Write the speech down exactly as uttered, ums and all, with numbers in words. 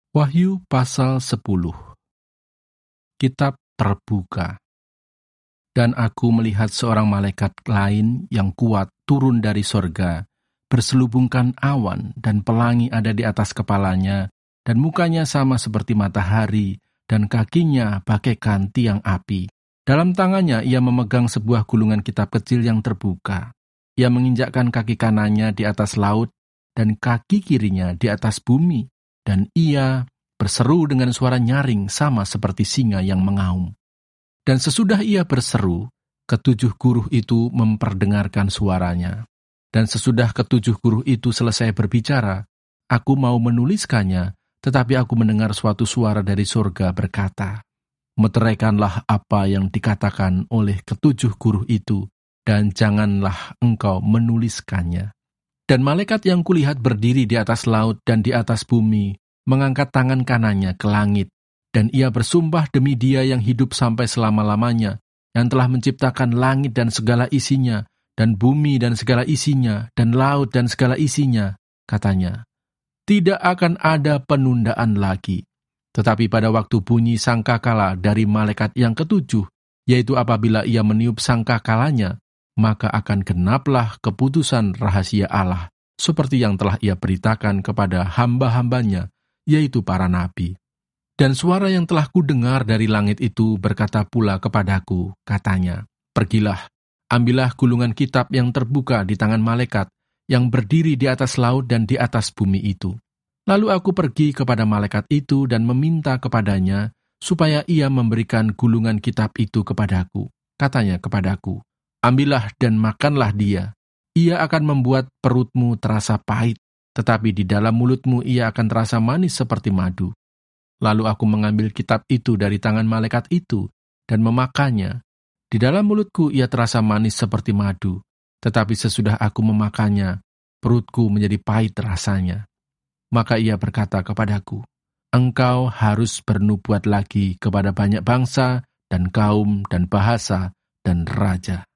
Wahyu pasal sepuluh. Kitab terbuka. Dan aku melihat seorang malaikat lain yang kuat turun dari sorga, berselubungkan awan dan pelangi ada di atas kepalanya, dan mukanya sama seperti matahari, dan kakinya bagaikan tiang api. Dalam tangannya ia memegang sebuah gulungan kitab kecil yang terbuka. Ia menginjakkan kaki kanannya di atas laut, dan kaki kirinya di atas bumi. Dan ia berseru dengan suara nyaring sama seperti singa yang mengaum. Dan sesudah ia berseru, ketujuh guruh itu memperdengarkan suaranya. Dan sesudah ketujuh guruh itu selesai berbicara, aku mau menuliskannya, tetapi aku mendengar suatu suara dari surga berkata, meteraikanlah apa yang dikatakan oleh ketujuh guruh itu, dan janganlah engkau menuliskannya. Dan malaikat yang kulihat berdiri di atas laut dan di atas bumi, mengangkat tangan kanannya ke langit, dan ia bersumpah demi Dia yang hidup sampai selama-lamanya, yang telah menciptakan langit dan segala isinya, dan bumi dan segala isinya, dan laut dan segala isinya, katanya, tidak akan ada penundaan lagi. Tetapi pada waktu bunyi sangkakala dari malaikat yang ketujuh, yaitu apabila ia meniup sangkakalanya, maka akan genaplah keputusan rahasia Allah, seperti yang telah ia beritakan kepada hamba-hambanya, yaitu para nabi. Dan suara yang telah kudengar dari langit itu berkata pula kepadaku, katanya, pergilah, ambillah gulungan kitab yang terbuka di tangan malaikat, yang berdiri di atas laut dan di atas bumi itu. Lalu aku pergi kepada malaikat itu dan meminta kepadanya, supaya ia memberikan gulungan kitab itu kepadaku. Katanya kepadaku, ambillah dan makanlah dia. Ia akan membuat perutmu terasa pahit, tetapi di dalam mulutmu ia akan terasa manis seperti madu. Lalu aku mengambil kitab itu dari tangan malaikat itu dan memakannya. Di dalam mulutku ia terasa manis seperti madu, tetapi sesudah aku memakannya, perutku menjadi pahit rasanya. Maka ia berkata kepadaku, engkau harus bernubuat lagi kepada banyak bangsa dan kaum dan bahasa dan raja.